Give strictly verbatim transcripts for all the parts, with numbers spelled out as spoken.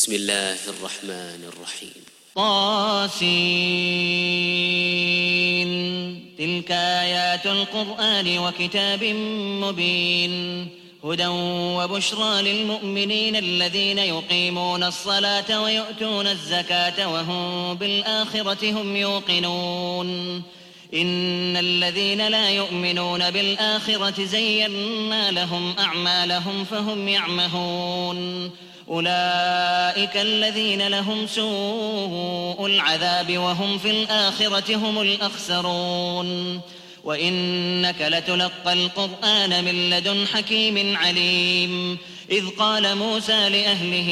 بسم الله الرحمن الرحيم. طاسين تلك آيات القرآن وكتاب مبين هدى وبشرى للمؤمنين الذين يقيمون الصلاة ويؤتون الزكاة وهم بالآخرة هم يوقنون إن الذين لا يؤمنون بالآخرة زينا لهم أعمالهم فهم يعمهون أولئك الذين لهم سوء العذاب وهم في الآخرة هم الأخسرون وإنك لتلقى القرآن من لدن حكيم عليم إذ قال موسى لأهله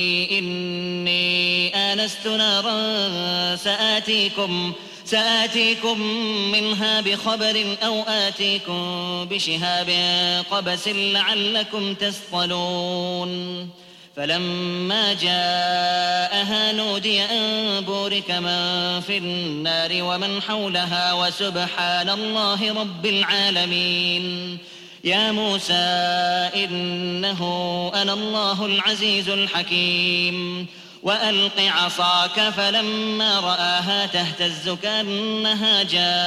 إني آنست نارا سآتيكم سآتيكم منها بخبر أو آتيكم بشهاب قبس لعلكم تصطلون فلما جاءها نودي أن بورك من في النار ومن حولها وسبحان الله رب العالمين يا موسى إنه أنا الله العزيز الحكيم وألق عصاك فلما رآها تهتز كأنها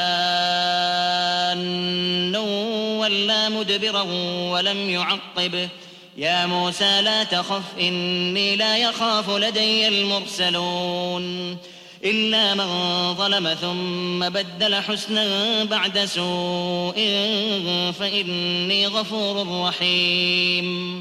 جان ولا مدبرا ولم يعقب يا موسى لا تخف إني لا يخاف لدي المرسلون إلا من ظلم ثم بدل حسنا بعد سوء فإني غفور رحيم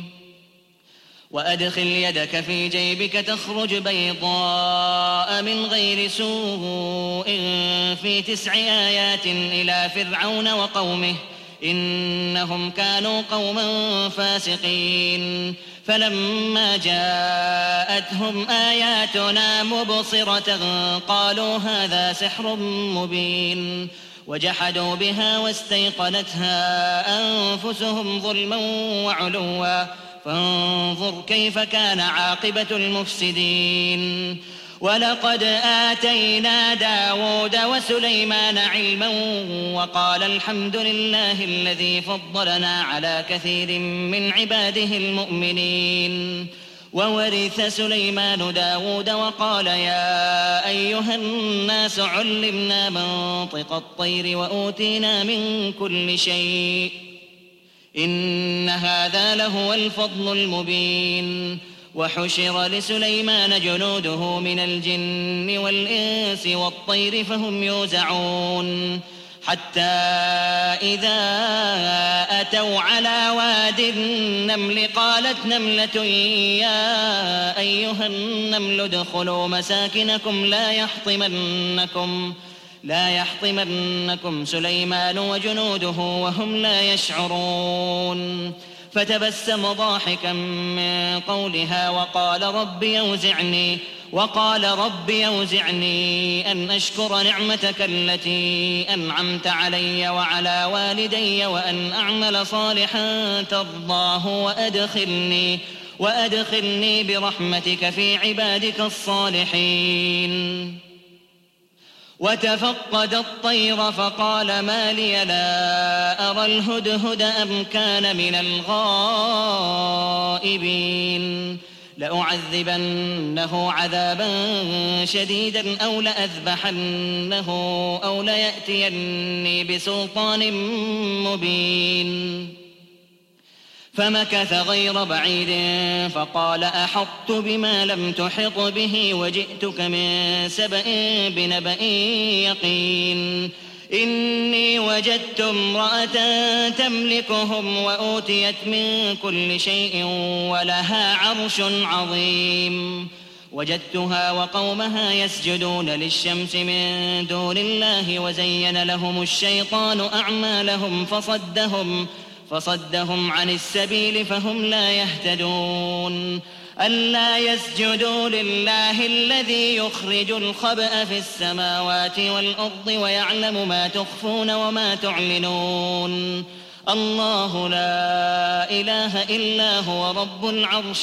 وأدخل يدك في جيبك تخرج بيضاء من غير سوء في تسع آيات إلى فرعون وقومه إنهم كانوا قوما فاسقين فلما جاءتهم آياتنا مبصرة قالوا هذا سحر مبين وجحدوا بها واستيقنتها أنفسهم ظلما وعلوا فانظر كيف كان عاقبة المفسدين ولقد آتينا داود وسليمان علما وقال الحمد لله الذي فضلنا على كثير من عباده المؤمنين وورث سليمان داود وقال يا أيها الناس علمنا منطق الطير وأوتينا من كل شيء إن هذا لهو الفضل المبين وحشر لسليمان جنوده من الجن والإنس والطير فهم يوزعون حتى إذا أتوا على واد النمل قالت نملة يا أيها النمل ادخلوا مساكنكم لا يحطمنكم لا يحطمنكم سليمان وجنوده وهم لا يشعرون فتبسم ضاحكا من قولها وقال رب يوزعني وقال رب يوزعني أن أشكر نعمتك التي أنعمت علي وعلى والدي وأن أعمل صالحا ترضاه وأدخلني وأدخلني برحمتك في عبادك الصالحين وتفقد الطير فقال ما لي لا أرى الهدهد أم كان من الغائبين لأعذبنه عذابا شديدا أو لأذبحنه أو ليأتيني بسلطان مبين فمكث غير بعيد فقال أحطت بما لم تحط به وجئتك من سبأ بنبأ يقين إني وجدت امرأة تملكهم وأوتيت من كل شيء ولها عرش عظيم وجدتها وقومها يسجدون للشمس من دون الله وزين لهم الشيطان أعمالهم فصدهم فصدهم عن السبيل فهم لا يهتدون ألا يسجدوا لله الذي يخرج الخبأ في السماوات والأرض ويعلم ما تخفون وما تعلنون الله لا إله إلا هو رب العرش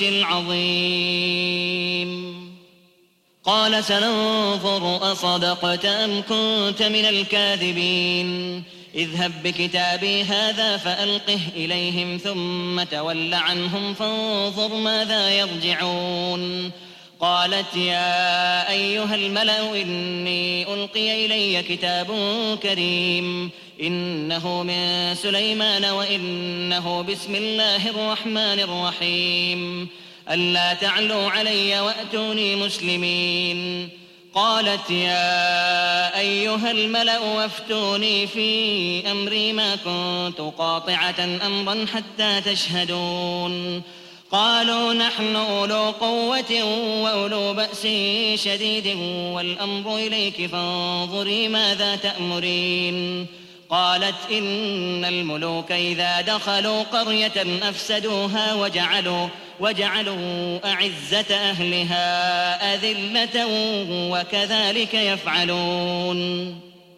العظيم قال سننظر أصدقت أم كنت من الكاذبين اذهب بكتابي هذا فألقه إليهم ثم تول عنهم فانظر ماذا يرجعون قالت يا أيها الملأ إني ألقي إلي كتاب كريم إنه من سليمان وإنه بسم الله الرحمن الرحيم ألا تعلوا علي وأتوني مسلمين. قالت يا أيها الملأ وافتوني في أمري ما كنت قاطعة أمرا حتى تشهدون. قالوا نحن أولو قوة وأولو بأس شديد والأمر إليك فانظري ماذا تأمرين. قالت إن الملوك إذا دخلوا قرية أفسدوها وجعلوا, وجعلوا أعزة أهلها أذلة وكذلك يفعلون.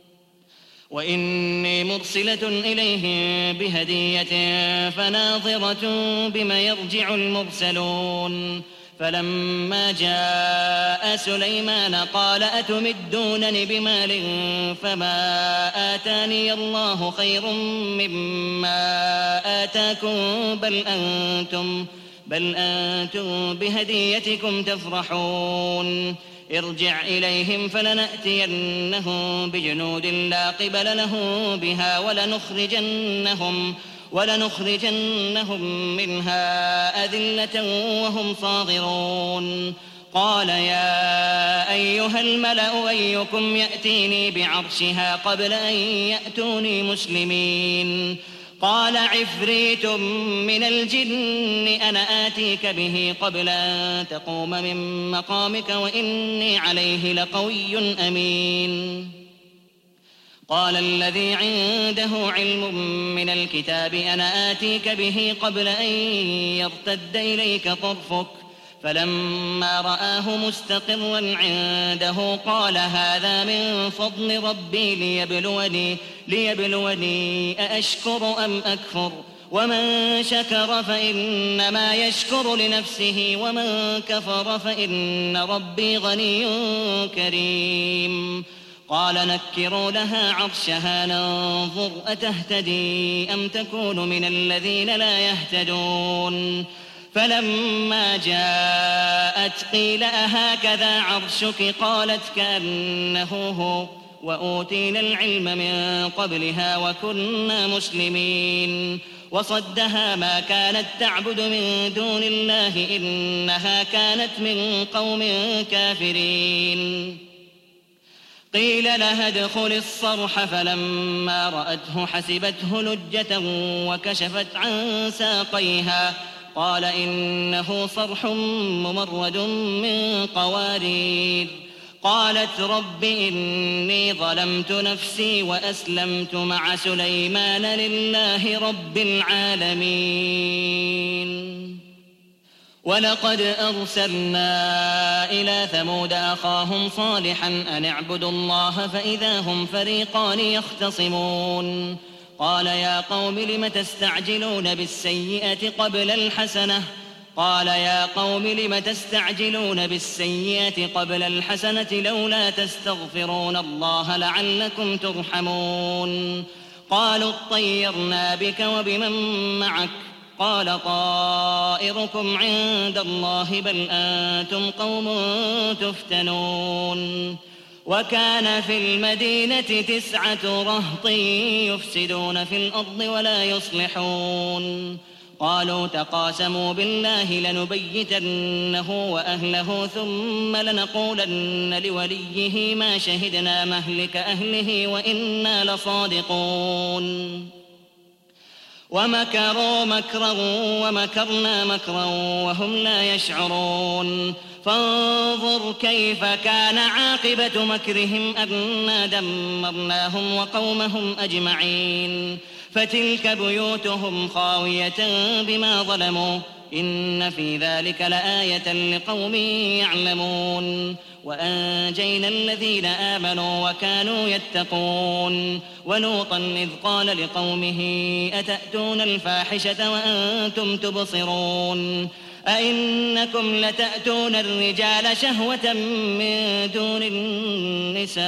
وإني مرسلة إليهم بهدية فناظرة بما يرجع المرسلون. فلما جاء سليمان قال أتمدونني بمال فما آتاني الله خير مما آتاكم بل أنتم, بل أنتم بهديتكم تفرحون. ارجع إليهم فلنأتينهم بجنود لا قبل لهم بها ولنخرجنهم, ولنخرجنهم منها أذلة وهم صاغرون. قال يا أيها الملأ أيكم يأتيني بعرشها قبل أن يأتوني مسلمين. قال عفريت من الجن أنا آتيك به قبل أن تقوم من مقامك وإني عليه لقوي أمين. قال الذي عنده علم من الكتاب أنا آتيك به قبل أن يرتد إليك طرفك فلما رآه مستقرا عنده قال هذا من فضل ربي ليبلوني, ليبلوني أأشكر أم أكفر ومن شكر فإنما يشكر لنفسه ومن كفر فإن ربي غني كريم. قال نكروا لها عرشها ننظر أتهتدي أم تكون من الذين لا يهتدون. فلما جاءت قيل أهكذا عرشك قالت كأنه هو وأوتينا العلم من قبلها وكنا مسلمين. وصدها ما كانت تعبد من دون الله إنها كانت من قوم كافرين. قيل لها ادخل الصرح فلما رأته حسبته لجة وكشفت عن ساقيها قال إنه صرح ممرد من قوارير. قالت رب إني ظلمت نفسي وأسلمت مع سليمان لله رب العالمين. ولقد أرسلنا إلى ثمود أخاهم صالحا أن اعبدوا الله فإذا هم فريقان يختصمون. قال يا قوم لم تستعجلون بالسيئة قبل الحسنة قال يا قوم لم تستعجلون بالسيئة قبل الحسنة لولا تستغفرون الله لعلكم ترحمون. قالوا اطيرنا بك وبمن معك قال طائركم عند الله بل أنتم قوم تفتنون. وكان في المدينة تسعة رهط يفسدون في الأرض ولا يصلحون. قالوا تقاسموا بالله لنبيتنه وأهله ثم لنقولن لوليه ما شهدنا مهلك أهله وإنا لصادقون. ومكروا مكرا ومكرنا مكرا وهم لا يشعرون. فانظر كيف كان عاقبة مكرهم أنا دمرناهم وقومهم أجمعين. فتلك بيوتهم خاوية بما ظلموا إن في ذلك لآية لقوم يعلمون. وأنجينا الذين آمنوا وكانوا يتقون. ولوطا إذ قال لقومه أتأتون الفاحشة وأنتم تبصرون أئنكم لتأتون الرجال شهوة من دون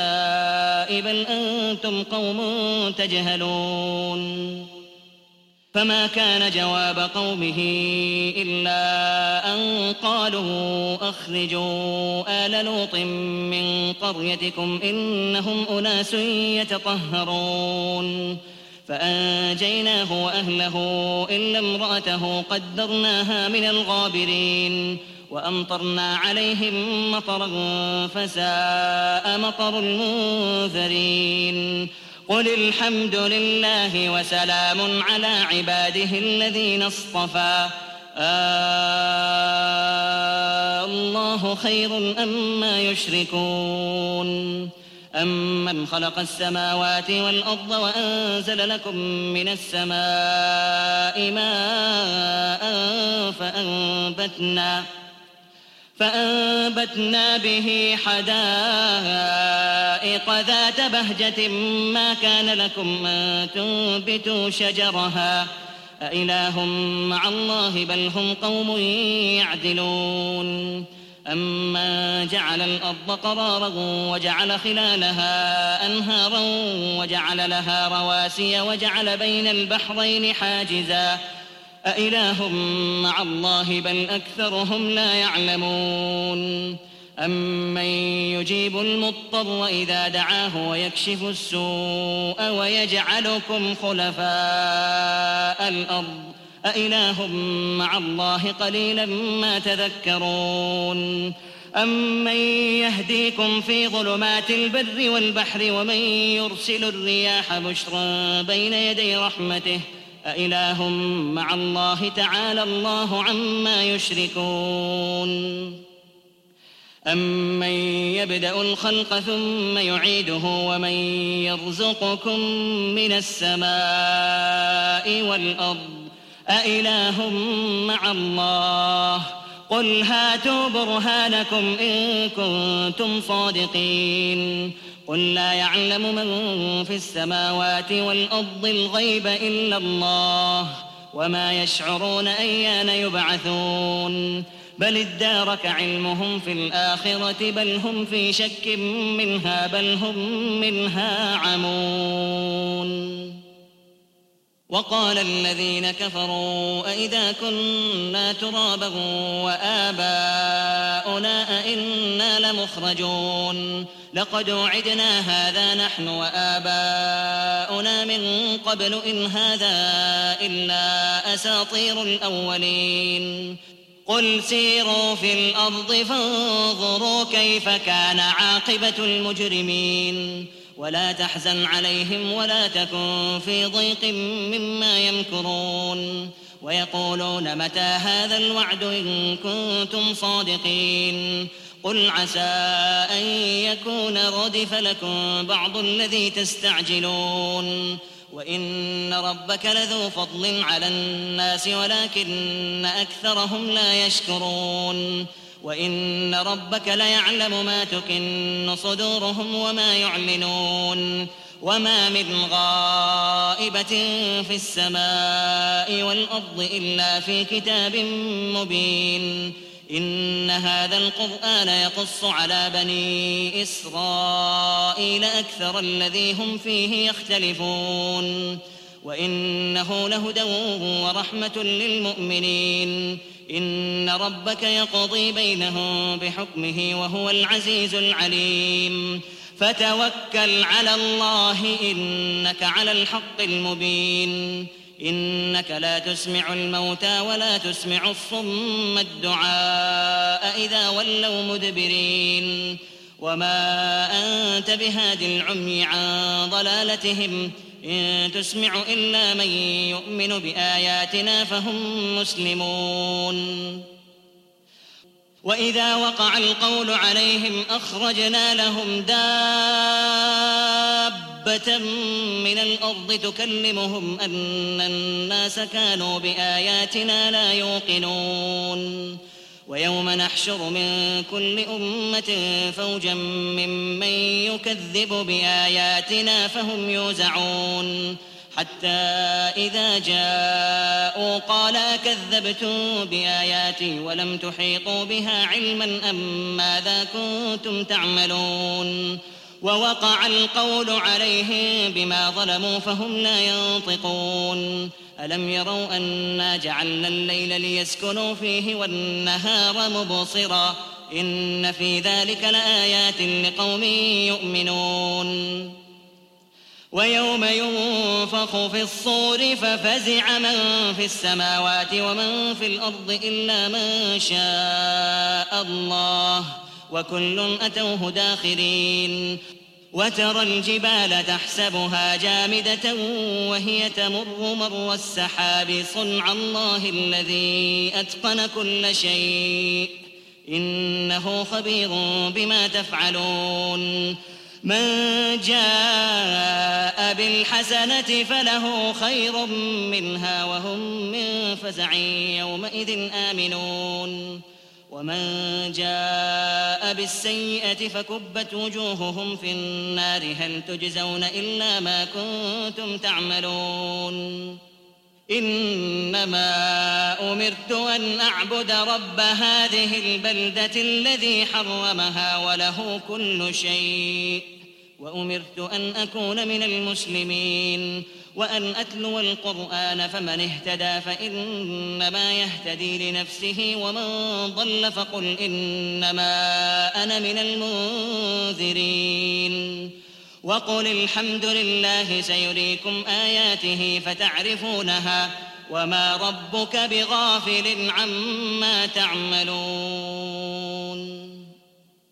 النساء بل أنتم قوم تجهلون. فما كان جواب قومه إلا أن قالوا أخرجوا آل لوط من قريتكم إنهم أناس يتطهرون فأنجيناه وأهله إلا امرأته قدرناها من الغابرين وأمطرنا عليهم مطرا فساء مطر المنذرين قل الحمد لله وسلام على عباده الذين اصطفى آه الله خير أما يشركون أمن خلق السماوات والأرض وأنزل لكم من السماء ماء فأنبتنا فأنبتنا به حدائق ذات بهجة ما كان لكم أن تنبتوا شجرها أإله مع الله بل هم قوم يعدلون أمن جعل الأرض قرارا وجعل خلالها أنهارا وجعل لها رواسي وجعل بين البحرين حاجزا أإله مع الله بل أكثرهم لا يعلمون أمن يجيب المضطر إذا دعاه ويكشف السوء ويجعلكم خلفاء الأرض أإله مع الله قليلا ما تذكرون أمن يهديكم في ظلمات البر والبحر ومن يرسل الرياح بشرا بين يدي رحمته أإله مع الله تعالى الله عما يشركون أمن يبدأ الخلق ثم يعيده ومن يرزقكم من السماء والأرض أإله مع الله قل هاتوا برهانكم إن كنتم صادقين قل لا يعلم من في السماوات والأرض الغيب إلا الله وما يشعرون أيان يبعثون بل ادارك علمهم في الآخرة بل هم في شك منها بل هم منها عمون وقال الذين كفروا أئذا كنا ترابا وآباؤنا أئنا لمخرجون لقد وعدنا هذا نحن وآباؤنا من قبل إن هذا إلا أساطير الأولين قل سيروا في الأرض فانظروا كيف كان عاقبة المجرمين ولا تحزن عليهم ولا تكن في ضيق مما يمكرون ويقولون متى هذا الوعد إن كنتم صادقين قل عسى أن يكون ردف لكم بعض الذي تستعجلون وإن ربك لذو فضل على الناس ولكن أكثرهم لا يشكرون وإن ربك ليعلم ما تكن صدورهم وما يعلنون وما من غائبة في السماء والأرض إلا في كتاب مبين إن هذا القرآن يقص على بني إسرائيل أكثر الذي هم فيه يختلفون وإنه لهدى ورحمة للمؤمنين إن ربك يقضي بينهم بحكمه وهو العزيز العليم فتوكل على الله إنك على الحق المبين إنك لا تسمع الموتى ولا تسمع الصم الدعاء إذا ولوا مدبرين وما أنت بهاد العمي عن ضلالتهم إن تسمع إلا من يؤمن بآياتنا فهم مسلمون وإذا وقع القول عليهم أخرجنا لهم دابة من الأرض تكلمهم أن الناس كانوا بآياتنا لا يوقنون ويوم نحشر من كل أمة فوجا ممن يكذب بآياتنا فهم يوزعون حتى إذا جاءوا قال أكذبتم بآياتي ولم تحيطوا بها علما أم ماذا كنتم تعملون ووقع القول عليهم بما ظلموا فهم لا ينطقون ألم يروا أنا جعلنا الليل ليسكنوا فيه والنهار مبصرا إن في ذلك لآيات لقوم يؤمنون ويوم ينفخ في الصور ففزع من في السماوات ومن في الأرض إلا من شاء الله وكل أتوه داخرين وترى الجبال تحسبها جامدة وهي تمر مر السحاب صنع الله الذي أتقن كل شيء إنه خبير بما تفعلون من جاء بالحسنة فله خير منها وهم من فزع يومئذ آمنون ومن جاء بالسيئة فكبت وجوههم في النار هل تجزون إلا ما كنتم تعملون إنما أمرت أن أعبد رب هذه البلدة الذي حرمها وله كل شيء وأمرت أن أكون من المسلمين وأن أتلو القرآن فمن اهتدى فإنما يهتدي لنفسه ومن ضل فقل إنما أنا من المنذرين وقل الحمد لله سيريكم آياته فتعرفونها وما ربك بغافل عما تعملون